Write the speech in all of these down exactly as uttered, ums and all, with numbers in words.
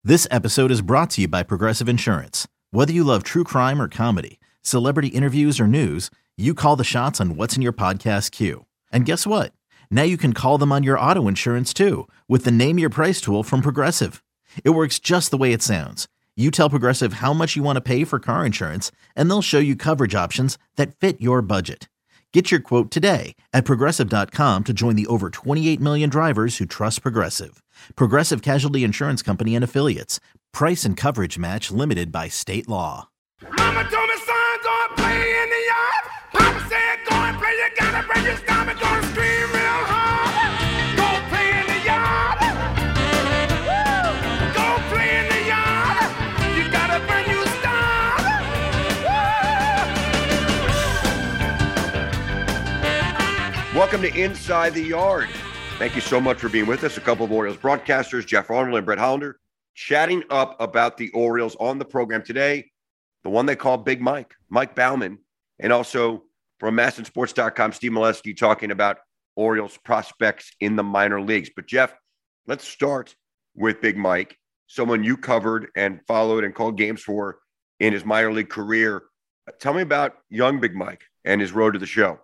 This episode is brought to you by Progressive Insurance. Whether you love true crime or comedy, celebrity interviews or news, you call the shots on what's in your podcast queue. And guess what? Now you can call them on your auto insurance too with the Name Your Price tool from Progressive. It works just the way it sounds. You tell Progressive how much you want to pay for car insurance, and they'll show you coverage options that fit your budget. Get your quote today at progressive dot com to join the over twenty-eight million drivers who trust Progressive. Progressive Casualty Insurance Company and Affiliates. Price and coverage match limited by state law. Mama told me, son, go and play in the yard. Papa said, go and play, you gotta break your stomach, go and scream real hard. Go play in the yard. Woo! Go play in the yard. You gotta burn your stomach. Welcome to Inside the Yard. Thank you so much for being with us. A couple of Orioles broadcasters, Jeff Arnold and Brett Hollander, chatting up about the Orioles on the program today. The one they call Big Mike, Mike Baumann, and also from masson sports dot com, Steve Molesky, talking about Orioles prospects in the minor leagues. But Jeff, let's start with Big Mike, someone you covered and followed and called games for in his minor league career. Tell me about young Big Mike and his road to the show.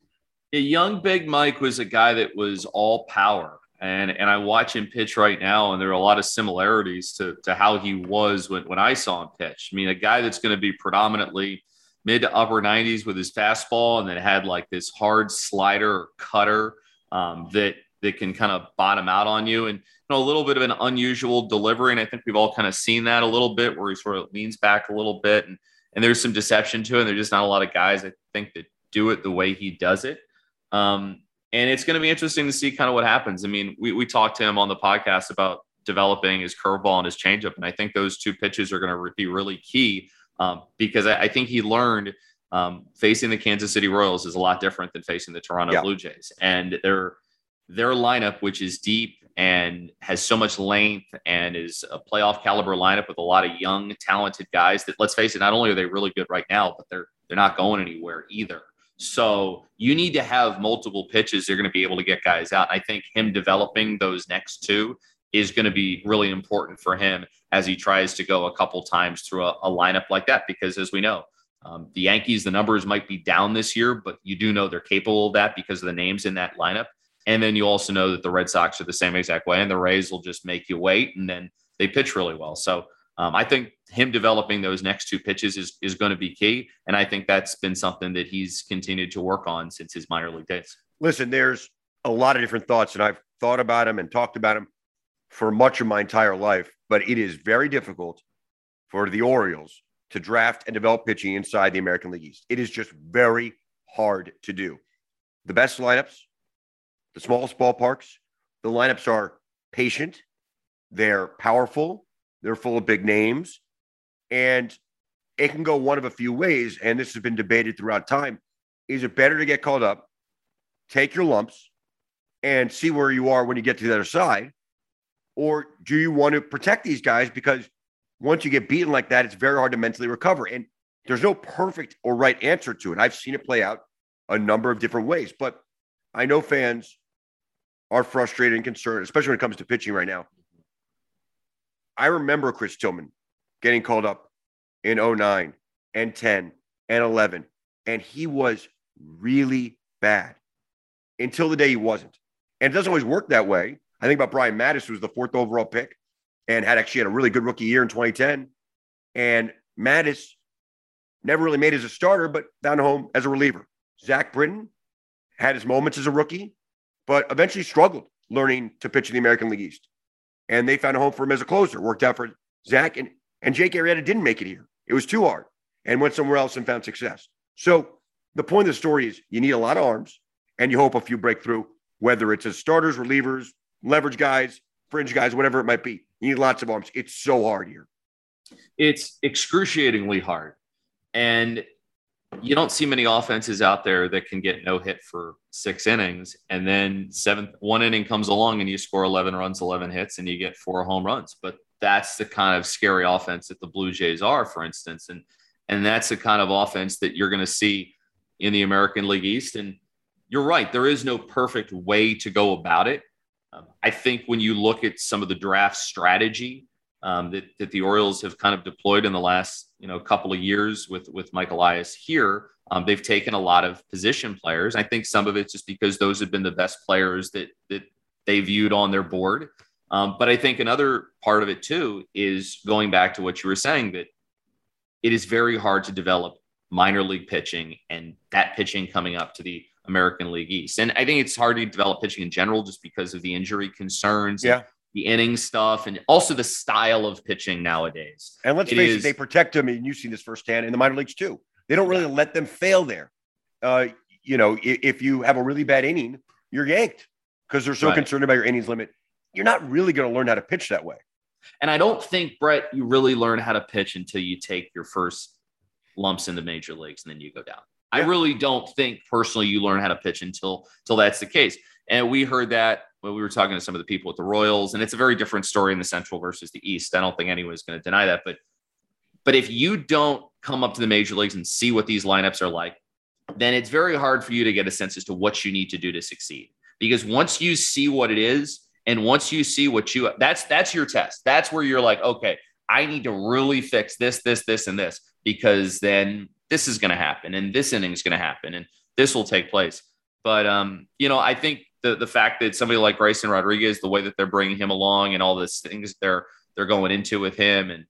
A young Big Mike was a guy that was all power. And and I watch him pitch right now, and there are a lot of similarities to, to how he was when, when I saw him pitch. I mean, a guy that's going to be predominantly mid to upper nineties with his fastball, and then had like this hard slider or cutter um, that that can kind of bottom out on you. And you know, a little bit of an unusual delivery. And I think we've all kind of seen that a little bit, where he sort of leans back a little bit, and and there's some deception to it. And there's just not a lot of guys, I think, that do it the way he does it. Um, And it's going to be interesting to see kind of what happens. I mean, we, we talked to him on the podcast about developing his curveball and his changeup. And I think those two pitches are going to be really key um, because I, I think he learned um, facing the Kansas City Royals is a lot different than facing the Toronto yeah. Blue Jays. And their, their lineup, which is deep and has so much length and is a playoff caliber lineup with a lot of young, talented guys that, let's face it, not only are they really good right now, but they're they're not going anywhere either. So you need to have multiple pitches. They're going to be able to get guys out. I think him developing those next two is going to be really important for him as he tries to go a couple times through a, a lineup like that, because as we know, um, the Yankees, the numbers might be down this year, but you do know they're capable of that because of the names in that lineup. And then you also know that the Red Sox are the same exact way, and the Rays will just make you wait, and then they pitch really well. So Um, I think him developing those next two pitches is, is going to be key. And I think that's been something that he's continued to work on since his minor league days. Listen, there's a lot of different thoughts, and I've thought about him and talked about him for much of my entire life, but it is very difficult for the Orioles to draft and develop pitching inside the American League East. It is just very hard to do. The best lineups, the smallest ballparks, the lineups are patient, they're powerful, they're full of big names, and it can go one of a few ways. And this has been debated throughout time. Is it better to get called up, take your lumps, and see where you are when you get to the other side? Or do you want to protect these guys? Because once you get beaten like that, it's very hard to mentally recover. And there's no perfect or right answer to it. I've seen it play out a number of different ways, but I know fans are frustrated and concerned, especially when it comes to pitching right now. I remember Chris Tillman getting called up in oh nine and ten and eleven, and he was really bad until the day he wasn't. And it doesn't always work that way. I think about Brian Mattis, who was the fourth overall pick and had actually had a really good rookie year in twenty ten. And Mattis never really made it as a starter, but found a home as a reliever. Zach Britton had his moments as a rookie, but eventually struggled learning to pitch in the American League East. And they found a home for him as a closer. Worked out for Zach. And, and Jake Arrieta didn't make it here. It was too hard and went somewhere else and found success. So the point of the story is you need a lot of arms, and you hope a few break through, whether it's as starters, relievers, leverage guys, fringe guys, whatever it might be. You need lots of arms. It's so hard here. It's excruciatingly hard. And you don't see many offenses out there that can get no hit for six innings. And then seventh, one inning comes along and you score eleven runs, eleven hits, and you get four home runs. But that's the kind of scary offense that the Blue Jays are, for instance. And, and that's the kind of offense that you're going to see in the American League East. And you're right. There is no perfect way to go about it. Um, I think when you look at some of the draft strategy um, that, that the Orioles have kind of deployed in the last, you know, couple of years with, with Mike Elias here. Um, they've taken a lot of position players. I think some of it's just because those have been the best players that, that they viewed on their board. Um, but I think another part of it too is going back to what you were saying, that it is very hard to develop minor league pitching and that pitching coming up to the American League East. And I think it's hard to develop pitching in general just because of the injury concerns, yeah, and the inning stuff, and also the style of pitching nowadays. And let's it face is, it, they protect them, and you've seen this firsthand in the minor leagues too. They don't really yeah. let them fail there. Uh, you know, if, if you have a really bad inning, you're yanked because they're so right. concerned about your innings limit. You're not really going to learn how to pitch that way. And I don't think, Brett, you really learn how to pitch until you take your first lumps in the major leagues and then you go down. Yeah. I really don't think personally you learn how to pitch until, until that's the case. And we heard that when we were talking to some of the people at the Royals, and it's a very different story in the Central versus the East. I don't think anyone's going to deny that. But, but if you don't come up to the major leagues and see what these lineups are like, then it's very hard for you to get a sense as to what you need to do to succeed. Because once you see what it is, and once you see what you, that's, that's your test. That's where you're like, okay, I need to really fix this, this, this, and this, because then this is going to happen and this inning is going to happen and this will take place. But, um, you know, I think the the fact that somebody like Grayson Rodriguez, the way that they're bringing him along and all this things they're, they're going into with him. And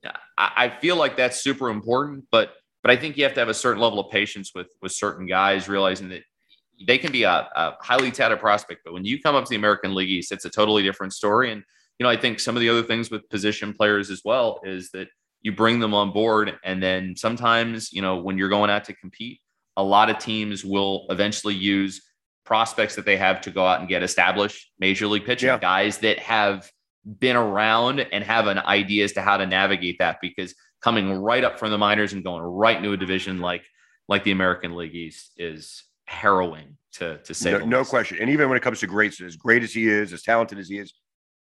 I, I feel like that's super important, but, but I think you have to have a certain level of patience with, with certain guys, realizing that they can be a, a highly touted prospect, but when you come up to the American League East, it's a totally different story. And, you know, I think some of the other things with position players as well is that you bring them on board. And then sometimes, you know, when you're going out to compete, a lot of teams will eventually use prospects that they have to go out and get established major league pitching, yeah. guys that have been around and have an idea as to how to navigate that, because coming right up from the minors and going right into a division like, like the American League East is harrowing to, to say. No, no question. And even when it comes to greats, as great as he is, as talented as he is,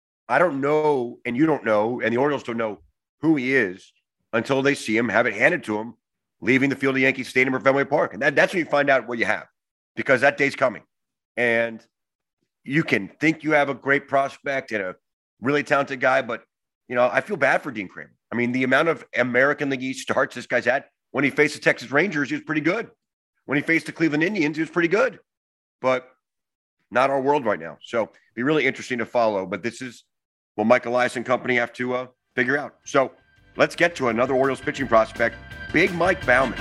I don't know, and you don't know, and the Orioles don't know who he is until they see him, have it handed to him, leaving the field of Yankee Stadium or Fenway Park. And that, that's when you find out what you have, because that day's coming. And you can think you have a great prospect and a really talented guy, but, you know, I feel bad for Dean Kremer. I mean, the amount of American League East starts this guy's had, when he faced the Texas Rangers, he was pretty good. When he faced the Cleveland Indians, he was pretty good. But not our world right now. So it'd be really interesting to follow. But this is what Mike Elias and company have to uh, figure out. So let's get to another Orioles pitching prospect, Big Mike Baumann.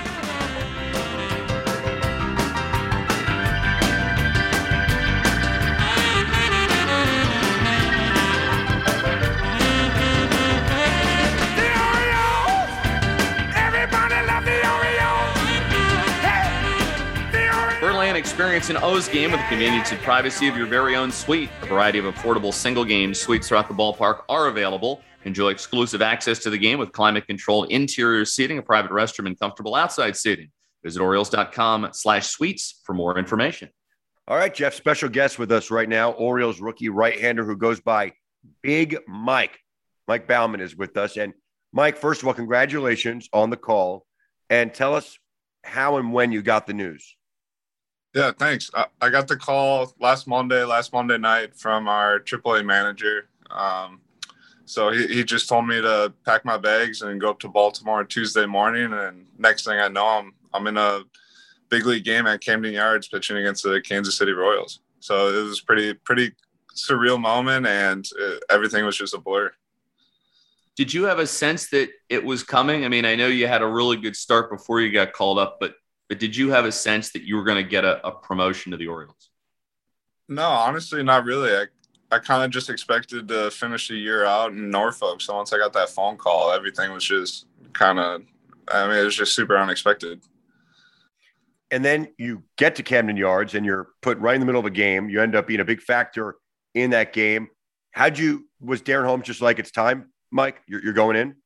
Experience an O's game with the convenience and privacy of your very own suite. A variety of affordable single-game suites throughout the ballpark are available. Enjoy exclusive access to the game with climate-controlled interior seating, a private restroom, and comfortable outside seating. Visit Orioles.com slash suites for more information. All right, Jeff, special guest with us right now, Orioles rookie right-hander who goes by Big Mike. Mike Baumann is with us. And Mike, first of all, congratulations on the call. And tell us how and when you got the news. Yeah, thanks. I, I got the call last Monday, last Monday night from our triple A manager. Um, so he, he just told me to pack my bags and go up to Baltimore Tuesday morning. And next thing I know, I'm I'm in a big league game at Camden Yards pitching against the Kansas City Royals. So it was pretty, pretty surreal moment, and it, everything was just a blur. Did you have a sense that it was coming? I mean, I know you had a really good start before you got called up, but But did you have a sense that you were going to get a, a promotion to the Orioles? No, honestly, not really. I, I kind of just expected to finish the year out in Norfolk. So once I got that phone call, everything was just kind of, I mean, it was just super unexpected. And then you get to Camden Yards and you're put right in the middle of a game. You end up being a big factor in that game. How'd you, was Darren Holmes just like, it's time, Mike, you're, you're going in?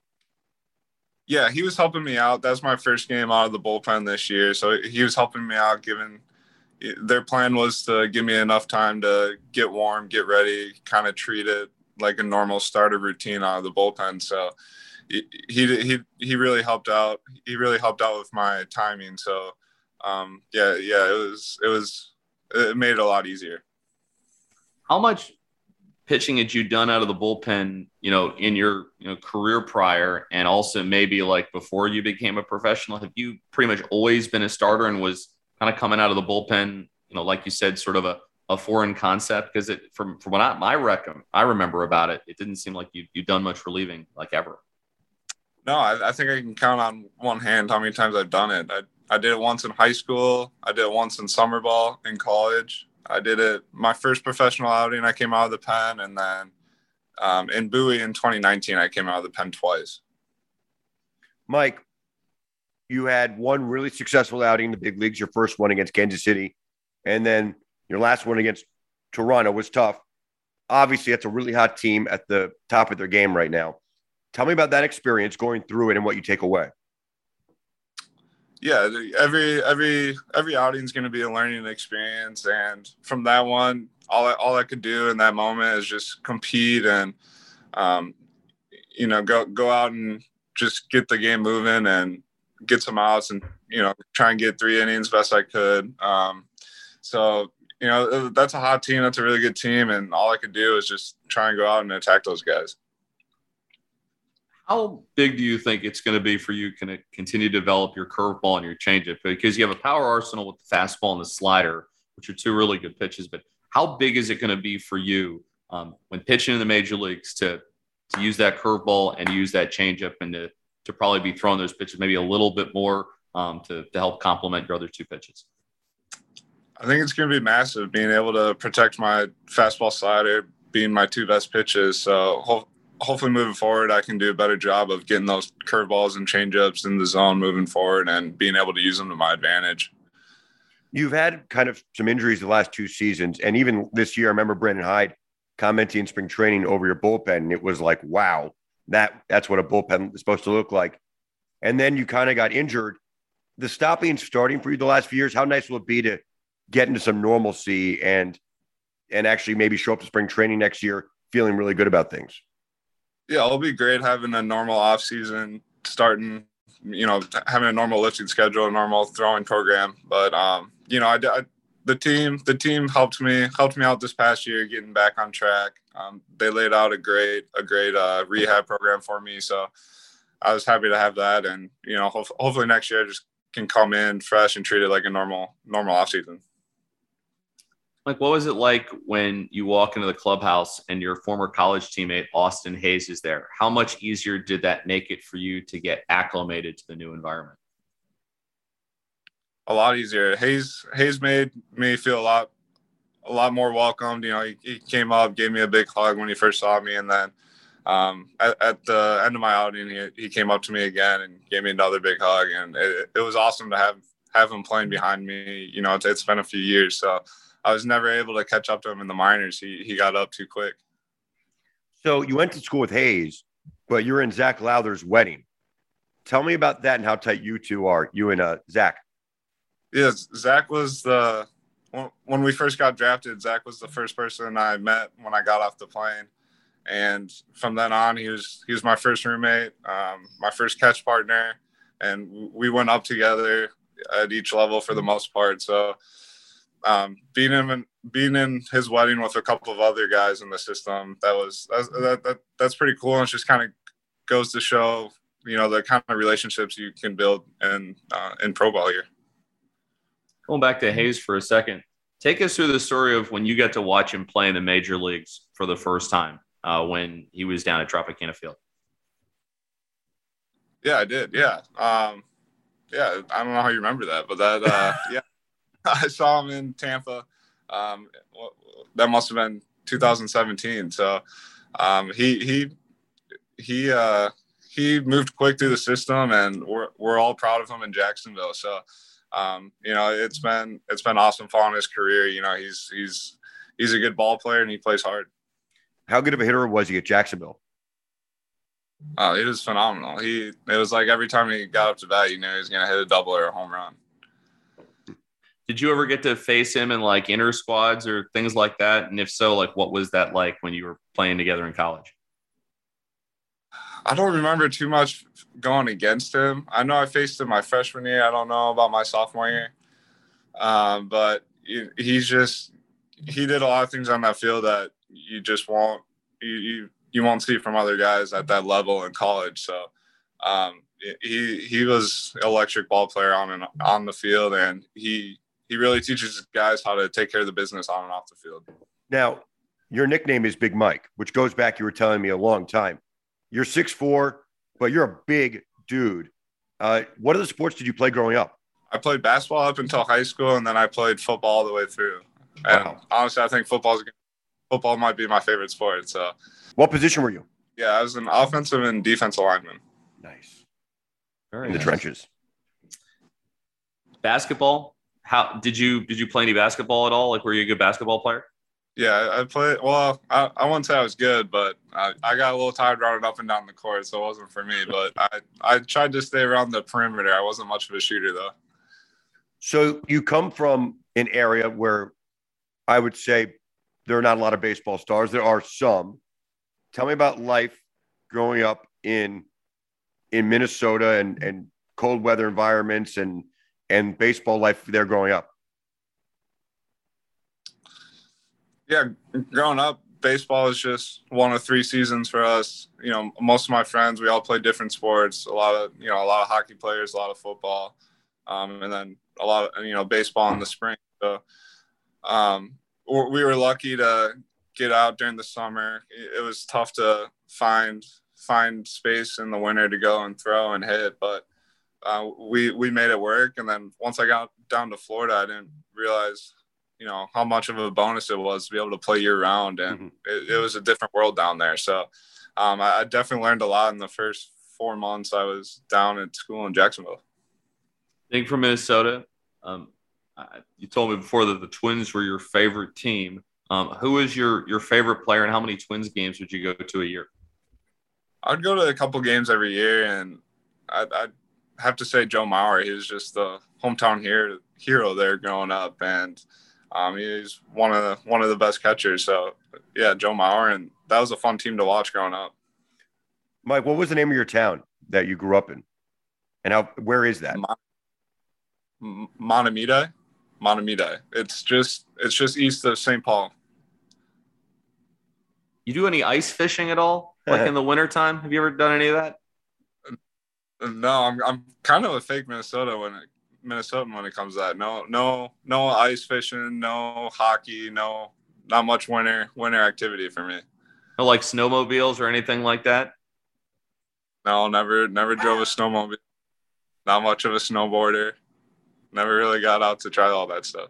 Yeah, he was helping me out. That's my first game out of the bullpen this year. So he was helping me out, given their plan was to give me enough time to get warm, get ready, kind of treat it like a normal starter routine out of the bullpen. So he he he, he really helped out. He really helped out with my timing. So um, yeah, yeah, it was it was it made it a lot easier. How much pitching had you done out of the bullpen, you know, in your you know career prior, and also maybe like before you became a professional? Have you pretty much always been a starter and was kind of coming out of the bullpen, you know, like you said, sort of a, a foreign concept? Because it from from what I, my rec I remember about it, it didn't seem like you you've done much relieving like ever. No, I, I think I can count on one hand how many times I've done it. I I did it once in high school. I did it once in summer ball in college. I did it my first professional outing. I came out of the pen, and then um, in Bowie in twenty nineteen, I came out of the pen twice. Mike, you had one really successful outing in the big leagues. Your first one against Kansas City, and then your last one against Toronto was tough. Obviously, that's a really hot team at the top of their game right now. Tell me about that experience going through it and what you take away. Yeah, every every every outing is going to be a learning experience, and from that one, all I, all I could do in that moment is just compete and, um, you know, go go out and just get the game moving and get some outs, and you know, try and get three innings best I could. Um, so you know, that's a hot team. That's a really good team, and all I could do is just try and go out and attack those guys. How big do you think it's going to be for you to continue to develop your curveball and your changeup? Because you have a power arsenal with the fastball and the slider, which are two really good pitches. But how big is it going to be for you um, when pitching in the major leagues to to use that curveball and use that changeup, and to to probably be throwing those pitches maybe a little bit more um, to to help complement your other two pitches? I think it's going to be massive, being able to protect my fastball, slider being my two best pitches. So ho- hopefully moving forward, I can do a better job of getting those curveballs and changeups in the zone moving forward and being able to use them to my advantage. You've had kind of some injuries the last two seasons, and even this year, I remember Brandon Hyde commenting in spring training over your bullpen, and it was like, wow, that that's what a bullpen is supposed to look like. And then you kind of got injured. The stopping and starting for you the last few years, how nice will it be to get into some normalcy and and actually maybe show up to spring training next year feeling really good about things? Yeah, it'll be great having a normal off season, starting, you know, having a normal lifting schedule, a normal throwing program. But, um, you know, I, I, the team, the team helped me, helped me out this past year, getting back on track. Um, they laid out a great, a great uh, rehab program for me. So I was happy to have that. And, you know, ho- hopefully next year I just can come in fresh and treat it like a normal, normal off season. Like, what was it like when you walk into the clubhouse and your former college teammate, Austin Hayes, is there? How much easier did that make it for you to get acclimated to the new environment? A lot easier. Hayes, Hayes made me feel a lot, a lot more welcomed. You know, he, he came up, gave me a big hug when he first saw me. And then um, at, at the end of my outing, he, he came up to me again and gave me another big hug. And it, it was awesome to have, have him playing behind me. You know, it's, it's been a few years, so I was never able to catch up to him in the minors. He he got up too quick. So you went to school with Hayes, but you're in Zach Lowther's wedding. Tell me about that and how tight you two are, you and uh, Zach. Yes, Zach was the when we first got drafted. Zach was the first person I met when I got off the plane, and from then on, he was he was my first roommate, um, my first catch partner, and we went up together at each level for the most part. So. Um, being in being in his wedding with a couple of other guys in the system, that was that's, that, that that's pretty cool, and it just kind of goes to show, you know, the kind of relationships you can build in uh, in pro ball here. Going back to Hayes for a second, take us through the story of when you got to watch him play in the major leagues for the first time uh, when he was down at Tropicana Field. Yeah, I did. Yeah, um, yeah. I don't know how you remember that, but that uh, yeah. I saw him in Tampa. Um, that must have been two thousand seventeen. So um, he he he uh, he moved quick through the system, and we're we're all proud of him in Jacksonville. So um, you know, it's been it's been awesome following his career. You know, he's he's he's a good ball player and he plays hard. How good of a hitter was he at Jacksonville? Oh, he was phenomenal. He it was like every time he got up to bat, you knew he was going to hit a double or a home run. Did you ever get to face him in like inter squads or things like that? And if so, like what was that like when you were playing together in college? I don't remember too much going against him. I know I faced him my freshman year. I don't know about my sophomore year. Um, but he, he's just, he did a lot of things on that field that you just won't you you, you won't see from other guys at that level in college. So um, he he was an electric ball player on and on the field, and he he really teaches guys how to take care of the business on and off the field. Now, your nickname is Big Mike, which goes back, you were telling me, a long time. You're six foot four, but you're a big dude. Uh, what other sports did you play growing up? I played basketball up until high school, and then I played football all the way through. And Wow. honestly, I think football's football might be my favorite sport. So, What position were you? yeah, I was an offensive and defensive lineman. Nice. Very In the nice. trenches. Basketball. How did you did you play any basketball at all? Like, were you a good basketball player? Yeah, I played. Well, I, I wouldn't say I was good, but I, I got a little tired running up and down the court, so it wasn't for me. But I, I tried to stay around the perimeter. I wasn't much of a shooter, though. So you come from an area where I would say there are not a lot of baseball stars. There are some. Tell me about life growing up in in Minnesota and, and cold weather environments and and baseball life there growing up. Yeah, growing up, baseball is just one of three seasons for us. You know, most of my friends, we all play different sports. A lot of, you know, a lot of hockey players, a lot of football, um, and then a lot of, you know, baseball in the spring. So um, we were lucky to get out during the summer. It was tough to find find space in the winter to go and throw and hit, but uh, we we made it work. And then once I got down to Florida, I didn't realize, you know, how much of a bonus it was to be able to play year round. And Mm-hmm. it, it was a different world down there. So um, I, I definitely learned a lot in the first four months I was down at school in Jacksonville. Being from Minnesota, um, I- you told me before that the Twins were your favorite team. Um, who is your your favorite player, and how many Twins games would you go to a year? I'd go to a couple games every year, and I'd, I'd have to say Joe Mauer. He was just the hometown hero, hero there growing up, and um, he's one of the one of the best catchers. So yeah, Joe Mauer, and that was a fun team to watch growing up. Mike, what was the name of your town that you grew up in? And how where is that? Mon- Montemita, Montemita. It's just it's just east of Saint Paul. You do any ice fishing at all? Like in the wintertime? Have you ever done any of that? No, I'm I'm kind of a fake Minnesota when it Minnesotan when it comes to that. No, no, no ice fishing, no hockey, no, not much winter winter activity for me. No, like snowmobiles or anything like that? No, never never drove a snowmobile. Not much of a snowboarder. Never really got out to try all that stuff.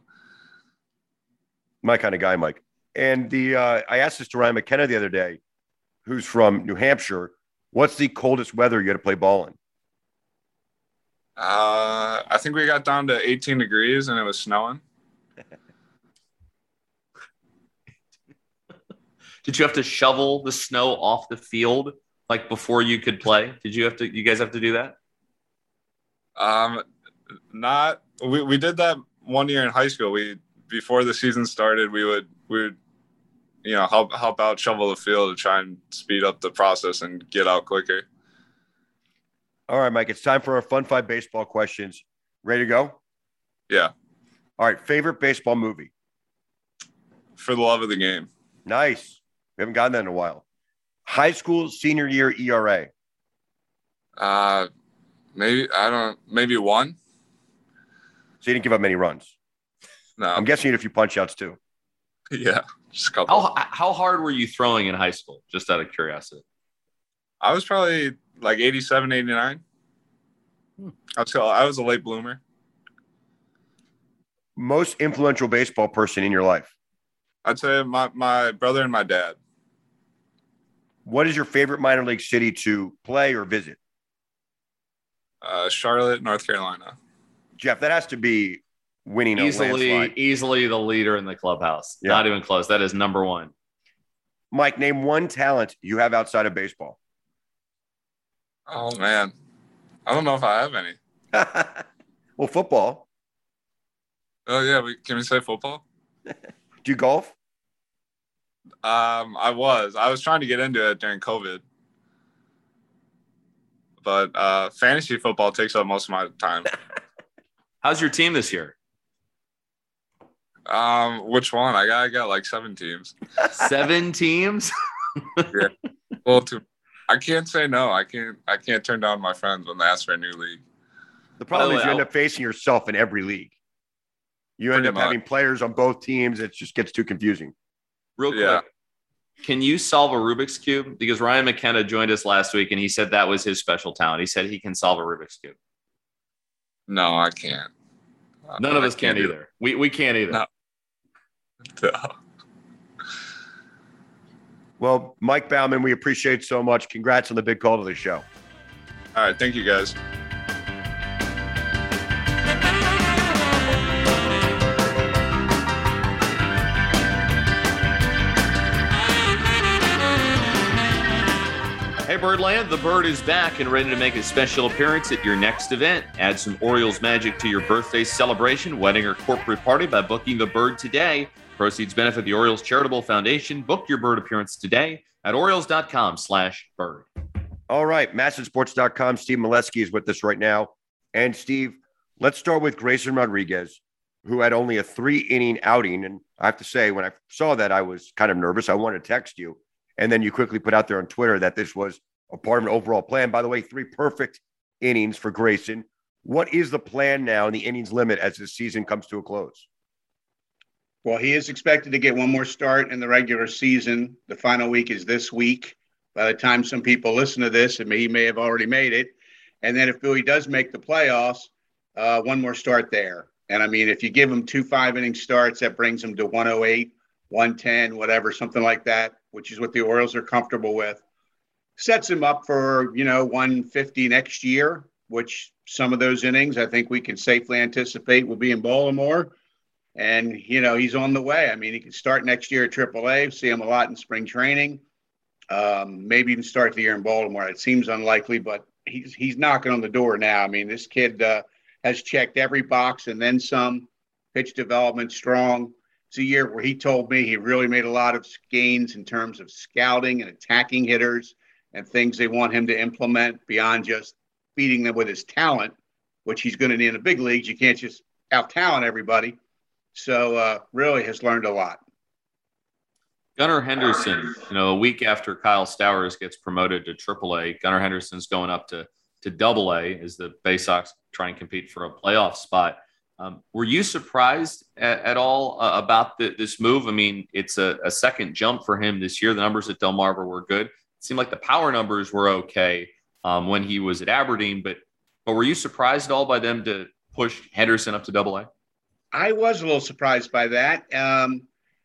My kind of guy, Mike. And the uh, I asked this to Ryan McKenna the other day, who's from New Hampshire. What's the coldest weather you had to play ball in? Uh, I think we got down to eighteen degrees and it was snowing. Did you have to shovel the snow off the field like before you could play? Did you have to? You guys have to do that? Um, not we, we did that one year in high school. We before the season started, we would we would you know help help out shovel the field to try and speed up the process and get out quicker. All right, Mike, it's time for our Fun Five baseball questions. Ready to go? Yeah, All right, favorite baseball movie? for the love of the game. Nice. We haven't gotten that in a while. High school senior year E R A? Uh, maybe I don't maybe one. So you didn't give up many runs. No, I'm guessing you had a few punch outs too. yeah, just a couple. How how hard were you throwing in high school? Just out of curiosity. I was probably like eighty-seven, eighty-nine. Hmm. I was I was a late bloomer. Most influential baseball person in your life? I'd say my, my brother and my dad. What is your favorite minor league city to play or visit? Uh, Charlotte, North Carolina. Jeff, that has to be winning a Easily, landslide. easily the leader in the clubhouse. Yeah. Not even close. That is number one. Mike, name one talent you have outside of baseball. Oh man, I don't know if I have any. Well, football. Oh yeah, we, can we say football? Do you golf? Um, I was. I was trying to get into it during COVID, but uh, fantasy football takes up most of my time. How's your team this year? Um, which one? I got I got like seven teams. Seven teams? Yeah. Well, to I can't say no. I can't I can't turn down my friends when they ask for a new league. The problem By the is way, you end I'll- up facing yourself in every league. You end Pretty up much. having players on both teams. It just gets too confusing. Real quick, Yeah. can you solve a Rubik's Cube? Because Ryan McKenna joined us last week, and he said that was his special talent. He said he can solve a Rubik's Cube. No, I can't. None of I us can can't do either. We we can't either. No. it. Well, Mike Bauman, we appreciate so much. Congrats on the big call to the show. All right, thank you guys. Hey, Birdland, the Bird is back and ready to make a special appearance at your next event. Add some Orioles magic to your birthday celebration, wedding, or corporate party by booking the Bird today. Proceeds benefit the Orioles Charitable Foundation. Book your Bird appearance today at Orioles.com slash Bird. All right, Masson Sports dot com. Steve Molesky is with us right now. And Steve, let's start with Grayson Rodriguez, who had only a three-inning outing. And I have to say, when I saw that, I was kind of nervous. I wanted to text you. And then you quickly put out there on Twitter that this was a part of an overall plan. By the way, three perfect innings for Grayson. What is the plan now in the innings limit as the season comes to a close? Well, he is expected to get one more start in the regular season. The final week is this week. By the time some people listen to this, it may, he may have already made it. And then if Bowie does make the playoffs, uh, one more start there. And, I mean, if you give him two five-inning starts, that brings him to one oh eight, one ten, whatever, something like that, which is what the Orioles are comfortable with. Sets him up for, you know, one fifty next year, which some of those innings I think we can safely anticipate will be in Baltimore. And, you know, he's on the way. I mean, he can start next year at triple A, see him a lot in spring training, um, maybe even start the year in Baltimore. It seems unlikely, but he's he's knocking on the door now. I mean, this kid uh, has checked every box and then some. Pitch development strong. It's a year where he told me he really made a lot of gains in terms of scouting and attacking hitters and things they want him to implement beyond just feeding them with his talent, which he's going to need in the big leagues. You can't just out-talent everybody. So uh, really has learned a lot. Gunnar Henderson, you know, a week after Kyle Stowers gets promoted to triple A, Gunnar Henderson's going up to, to double A as the Bay Sox try and compete for a playoff spot. Um, were you surprised at, at all uh, about the, this move? I mean, it's a, a second jump for him this year. The numbers at Delmarva were good. It seemed like the power numbers were okay um, when he was at Aberdeen, but but were you surprised at all by them to push Henderson up to double A? I was a little surprised by that. Um,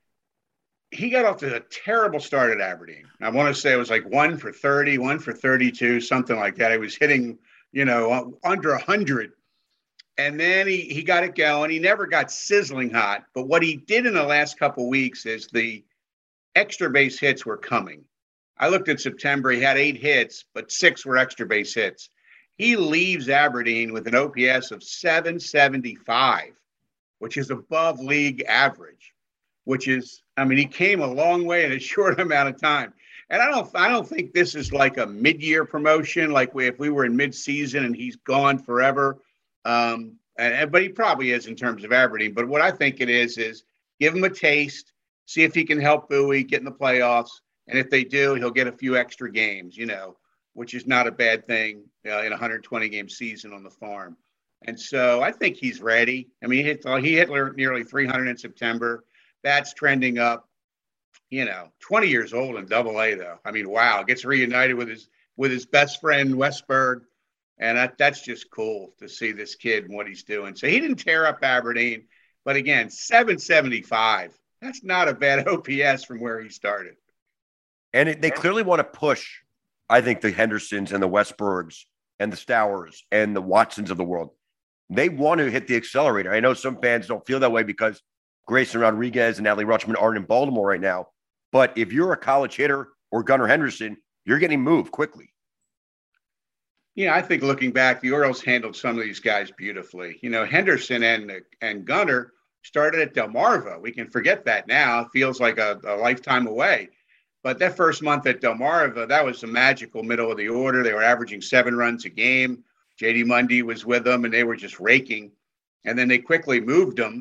he got off to a terrible start at Aberdeen. I want to say it was like one for thirty, one for thirty-two, something like that. He was hitting, you know, under one hundred. And then he, he got it going. He never got sizzling hot. But what he did in the last couple of weeks is the extra base hits were coming. I looked at September. He had eight hits, but six were extra base hits. He leaves Aberdeen with an O P S of seven seventy-five, which is above league average, which is, I mean, he came a long way in a short amount of time. And I don't, I don't think this is like a mid-year promotion, like we, if we were in mid-season and he's gone forever. Um, and, but he probably is in terms of Aberdeen. But what I think it is, is give him a taste, see if he can help Bowie get in the playoffs. And if they do, he'll get a few extra games, you know, which is not a bad thing uh, in a one hundred twenty game season on the farm. And so I think he's ready. I mean, he hit, he hit nearly three hundred in September. That's trending up, you know, twenty years old in double A though. I mean, wow, gets reunited with his, with his best friend Westberg. And that, that's just cool to see this kid and what he's doing. So he didn't tear up Aberdeen, but again, seven seventy-five, that's not a bad O P S from where he started. And it, they clearly want to push, I think, the Hendersons and the Westbergs and the Stowers and the Watsons of the world. They want to hit the accelerator. I know some fans don't feel that way because Grayson Rodriguez and Adley Rutschman aren't in Baltimore right now. But if you're a college hitter or Gunnar Henderson, you're getting moved quickly. Yeah, I think looking back, the Orioles handled some of these guys beautifully. You know, Henderson and and Gunnar started at Delmarva. We can forget that now. It feels like a, a lifetime away. But that first month at Delmarva, that was a magical middle of the order. They were averaging seven runs a game. J D Mundy was with them, and they were just raking. And then they quickly moved them.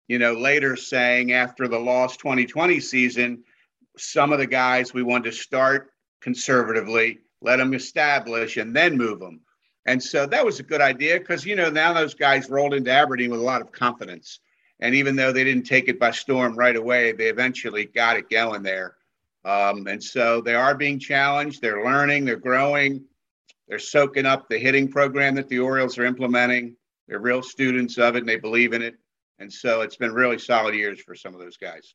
you know, later saying after the lost twenty twenty season, some of the guys we wanted to start conservatively, let them establish, and then move them. And so that was a good idea because, you know, now those guys rolled into Aberdeen with a lot of confidence. And even though they didn't take it by storm right away, they eventually got it going there. Um, and so they are being challenged. They're learning. They're growing. They're soaking up the hitting program that the Orioles are implementing. They're real students of it, and they believe in it. And so it's been really solid years for some of those guys.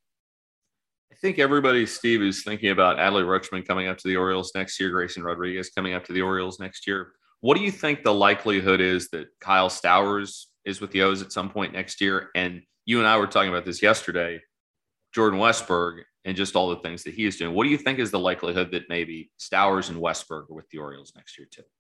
I think everybody, Steve, is thinking about Adley Rutschman coming up to the Orioles next year, Grayson Rodriguez coming up to the Orioles next year. What do you think the likelihood is that Kyle Stowers is with the O's at some point next year? And you and I were talking about this yesterday, Jordan Westburg and just all the things that he is doing. What do you think is the likelihood that maybe Stowers and Westburg are with the Orioles next year too?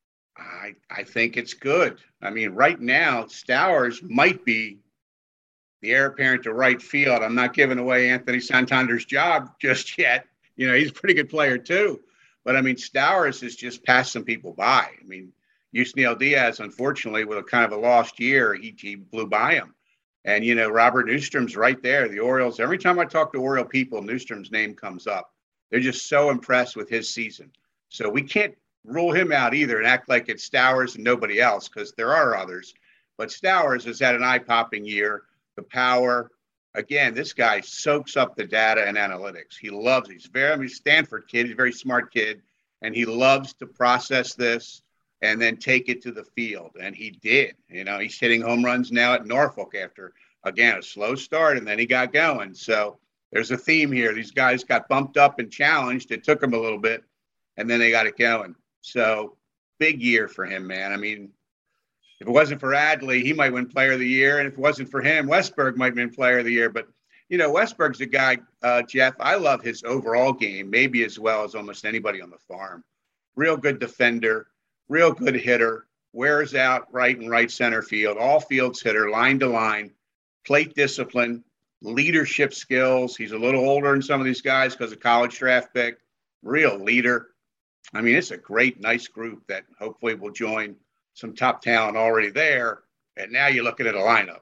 I, I think it's good. I mean, right now, Stowers might be the heir apparent to right field. I'm not giving away Anthony Santander's job just yet. You know, he's a pretty good player too. But, I mean, Stowers has just passed some people by. I mean, Yusniel Diaz, unfortunately, with a kind of a lost year, he, he blew by him. And, you know, Robert Newstrom's right there. The Orioles, every time I talk to Oriole people, Newstrom's name comes up. They're just so impressed with his season. So we can't rule him out either and act like it's Stowers and nobody else because there are others. But Stowers has had an eye-popping year. The power. Again, this guy soaks up the data and analytics. He loves it. He's very, I mean, Stanford kid. He's a very smart kid. And he loves to process this and then take it to the field. And he did. You know, he's hitting home runs now at Norfolk after, again, a slow start. And then he got going. So there's a theme here. These guys got bumped up and challenged. It took them a little bit. And then they got it going. So big year for him, man. I mean, if it wasn't for Adley, he might win Player of the Year. And if it wasn't for him, Westburg might win Player of the Year. But, you know, Westburg's a guy, uh, Jeff, I love his overall game, maybe as well as almost anybody on the farm. Real good defender, real good hitter, wears out right and right center field, all fields hitter, line to line, plate discipline, leadership skills. He's a little older than some of these guys because of college draft pick, real leader. I mean, it's a great, nice group that hopefully will join some top talent already there, and now you're looking at a lineup.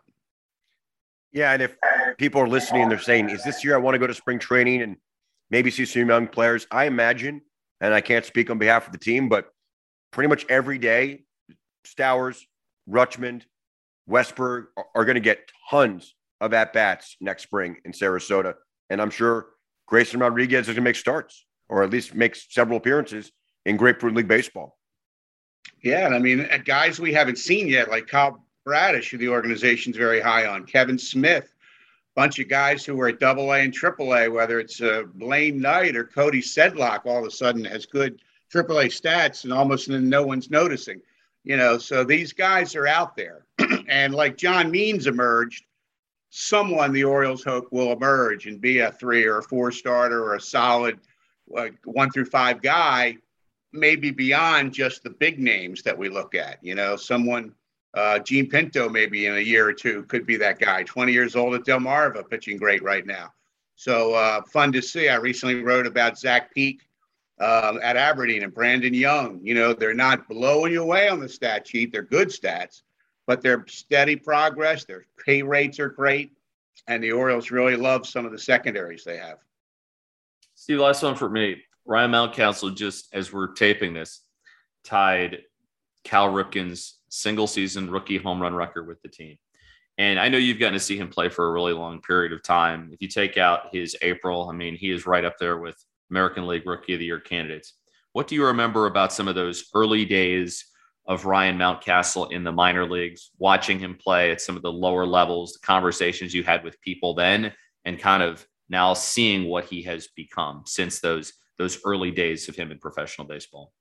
Yeah, and if people are listening and they're saying, is this year I want to go to spring training and maybe see some young players? I imagine, and I can't speak on behalf of the team, but pretty much every day, Stowers, Rutschman, Westburg are, are going to get tons of at-bats next spring in Sarasota. And I'm sure Grayson Rodriguez is going to make starts, or at least make several appearances in Grapefruit League Baseball. Yeah, and I mean, guys we haven't seen yet, like Kyle Bradish, who the organization's very high on, Kevin Smith, bunch of guys who were at Double A and Triple A, whether it's uh, Blaine Knight or Cody Sedlock, all of a sudden has good Triple A stats, and almost no one's noticing. You know, so these guys are out there, and like John Means emerged, someone the Orioles hope will emerge and be a three or a four starter or a solid like one through five guy. Maybe beyond just the big names that we look at, you know, someone, uh, Gene Pinto, maybe in a year or two could be that guy, twenty years old at Delmarva, pitching great right now. So uh, fun to see. I recently wrote about Zach Peak uh, at Aberdeen and Brandon Young. You know, they're not blowing you away on the stat sheet. They're good stats, but they're steady progress. Their pay rates are great. And the Orioles really love some of the secondaries they have. Steve, last one for me. Ryan Mountcastle, just as we're taping this, tied Cal Ripken's single-season rookie home run record with the team. And I know you've gotten to see him play for a really long period of time. If you take out his April, I mean, he is right up there with American League Rookie of the Year candidates. What do you remember about some of those early days of Ryan Mountcastle in the minor leagues, watching him play at some of the lower levels, the conversations you had with people then, and kind of now seeing what he has become since those those early days of him in professional baseball?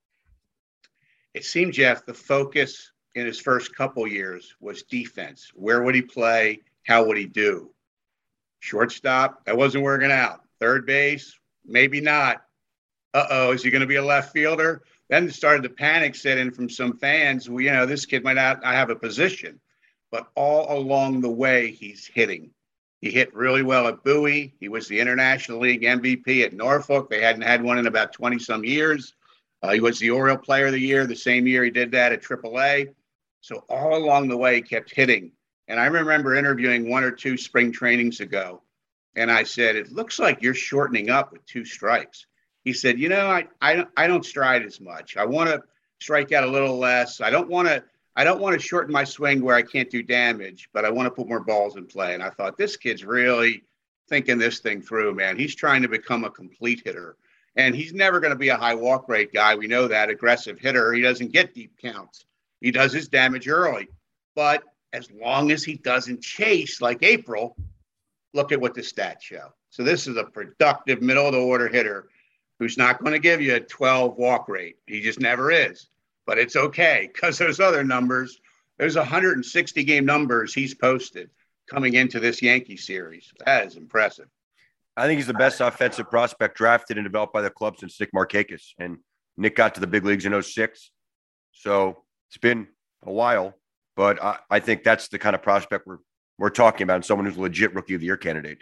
It seemed, Jeff, the focus in his first couple years was defense. Where would he play? How would he do? Shortstop, that wasn't working out. Third base, maybe not. Uh-oh, is he going to be a left fielder? Then started the panic set in from some fans. Well, you know, this kid might not have a position. But all along the way, he's hitting. He hit really well at Bowie. He was the International League M V P at Norfolk. They hadn't had one in about twenty-some years. Uh, he was the Oriole Player of the Year the same year he did that at Triple A. So all along the way, he kept hitting. And I remember interviewing one or two spring trainings ago. And I said, it looks like you're shortening up with two strikes. He said, you know, I, I, I don't stride as much. I want to strike out a little less. I don't want to, I don't want to shorten my swing where I can't do damage, but I want to put more balls in play. And I thought, this kid's really thinking this thing through, man. He's trying to become a complete hitter. And he's never going to be a high walk rate guy. We know that. Aggressive hitter. He doesn't get deep counts. He does his damage early. But as long as he doesn't chase like April, look at what the stats show. So this is a productive middle of the order hitter who's not going to give you a twelve walk rate. He just never is. But it's okay because those other numbers, there's one hundred sixty game numbers he's posted coming into this Yankee series. That is impressive. I think he's the best offensive prospect drafted and developed by the club since Nick Markakis. And Nick got to the big leagues in oh six. So it's been a while, but I, I think that's the kind of prospect we're we're talking about, and someone who's a legit rookie of the year candidate.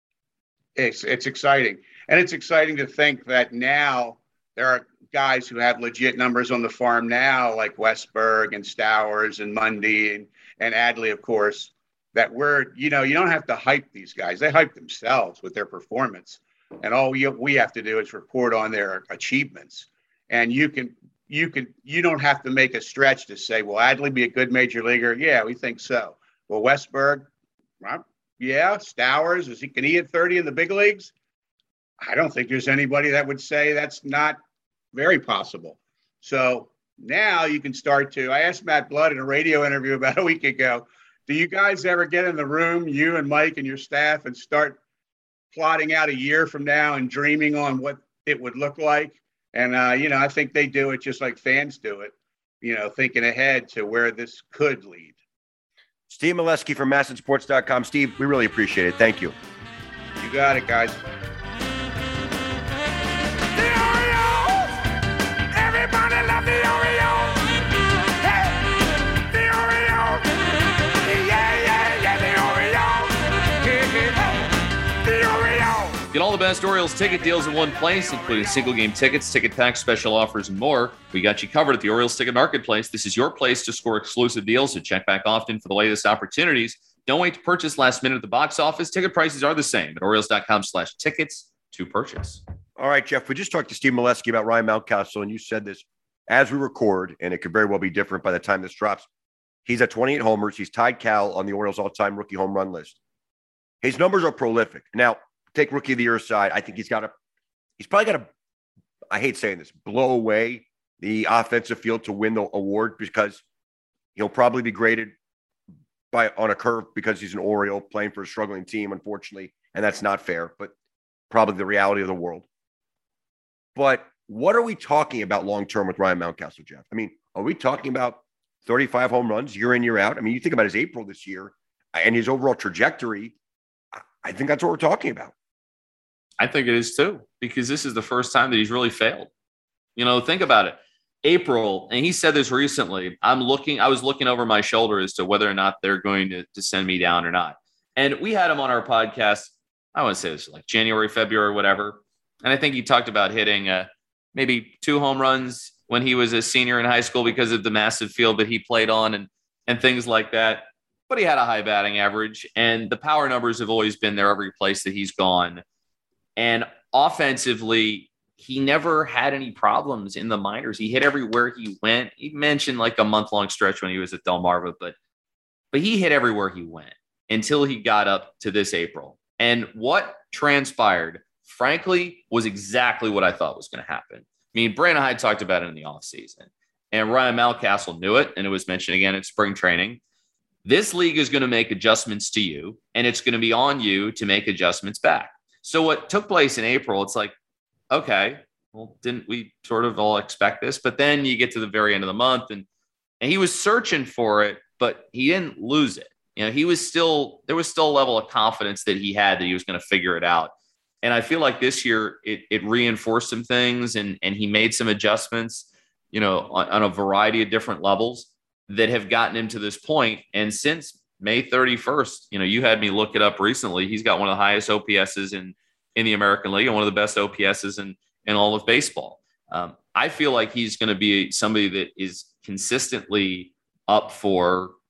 It's it's exciting. And it's exciting to think that now there are guys who have legit numbers on the farm now, like Westberg and Stowers and Mundy and, and Adley, of course, that we're, you know, you don't have to hype these guys. They hype themselves with their performance. And all we, we have to do is report on their achievements. And you can, you can, you don't have to make a stretch to say, well, Adley be a good major leaguer. Yeah, we think so. Well, Westberg, well, yeah, Stowers, is he, can he hit thirty in the big leagues? I don't think there's anybody that would say that's not very possible. So now you can start to, I asked Matt Blood in a radio interview about a week ago, do you guys ever get in the room, you and Mike and your staff, and start plotting out a year from now and dreaming on what it would look like? And, uh, you know, I think they do it just like fans do it, you know, thinking ahead to where this could lead. Steve Melewski from masson sports dot com. Steve, we really appreciate it. Thank you. You got it, guys. The Orioles! Everybody love the Orioles! Hey! The Orioles! Yeah, yeah, yeah, the Orioles! Hey, hey, hey. The Orioles! Get all the best Orioles ticket deals in one place, including single game tickets, ticket packs, special offers, and more. We got you covered at the Orioles Ticket Marketplace. This is your place to score exclusive deals, so check back often for the latest opportunities. Don't wait to purchase last minute at the box office. Ticket prices are the same at Orioles.com slash tickets to purchase. All right, Jeff, we just talked to Steve Melewski about Ryan Mountcastle, and you said this as we record, and it could very well be different by the time this drops. He's at twenty-eight homers. He's tied Cal on the Orioles all-time rookie home run list. His numbers are prolific. Now, take rookie of the year aside, I think he's got to, he's probably got to, I hate saying this, blow away the offensive field to win the award because he'll probably be graded by on a curve because he's an Oriole playing for a struggling team, unfortunately, and that's not fair, but probably the reality of the world. But what are we talking about long-term with Ryan Mountcastle, Jeff? I mean, are we talking about thirty-five home runs year in, year out? I mean, you think about his April this year and his overall trajectory, I think that's what we're talking about. I think it is too, because this is the first time that he's really failed. You know, think about it. April, and he said this recently, I'm looking, I was looking over my shoulder as to whether or not they're going to, to send me down or not. And we had him on our podcast, I want to say this like January, February, whatever. And I think he talked about hitting uh, maybe two home runs when he was a senior in high school because of the massive field that he played on and, and things like that. But he had a high batting average, and the power numbers have always been there every place that he's gone. And offensively, he never had any problems in the minors. He hit everywhere he went. He mentioned like a month-long stretch when he was at Delmarva, but but he hit everywhere he went until he got up to this April. And what transpired, frankly, was exactly what I thought was going to happen. I mean, Brandon Hyde talked about it in the offseason, and Ryan Mountcastle knew it, and it was mentioned again in spring training. This league is going to make adjustments to you, and it's going to be on you to make adjustments back. So what took place in April, it's like, okay, well, didn't we sort of all expect this? But then you get to the very end of the month, and, and he was searching for it, but he didn't lose it. You know, he was still, there was still a level of confidence that he had that he was going to figure it out. And I feel like this year it, it reinforced some things, and, and he made some adjustments, you know, on, on a variety of different levels that have gotten him to this point. And since May thirty-first, you know, you had me look it up recently. He's got one of the highest O P S's in, in the American League and one of the best O P S's in, in all of baseball. Um, I feel like he's going to be somebody that is consistently up for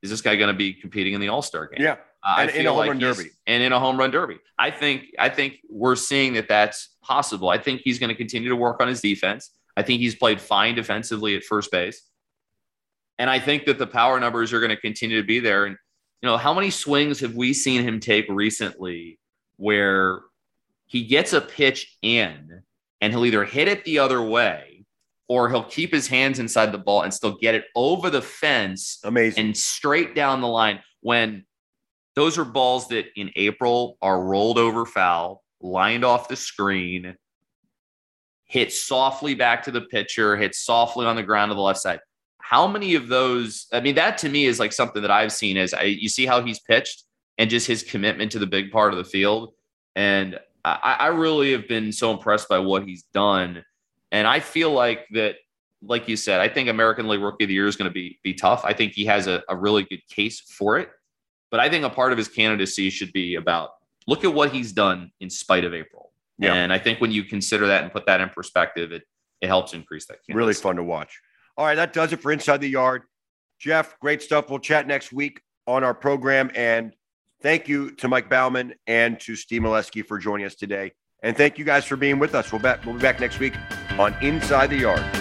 is this guy going to be competing in the All-Star game? Yeah. Uh, and I in feel a home like run he's- derby. and in a home run derby. I think, I think we're seeing that that's possible. I think he's going to continue to work on his defense. I think he's played fine defensively at first base. And I think that the power numbers are going to continue to be there. And, you know, how many swings have we seen him take recently where he gets a pitch in and he'll either hit it the other way or he'll keep his hands inside the ball and still get it over the fence Amazing. and straight down the line, when those are balls that in April are rolled over foul, lined off the screen, hit softly back to the pitcher, hit softly on the ground to the left side. How many of those? I mean, that to me is like something that I've seen is I, you see how he's pitched and just his commitment to the big part of the field. And I, I really have been so impressed by what he's done. And I feel like that, like you said, I think American League Rookie of the Year is going to be, be tough. I think he has a, a really good case for it. But I think a part of his candidacy should be about, look at what he's done in spite of April. Yeah. And I think when you consider that and put that in perspective, it it helps increase that candidacy. Really fun to watch. All right, that does it for Inside the Yard. Jeff, great stuff. We'll chat next week on our program. And thank you to Mike Baumann and to Steve Molesky for joining us today. And thank you guys for being with us. We'll, back, we'll be back next week on Inside the Yard.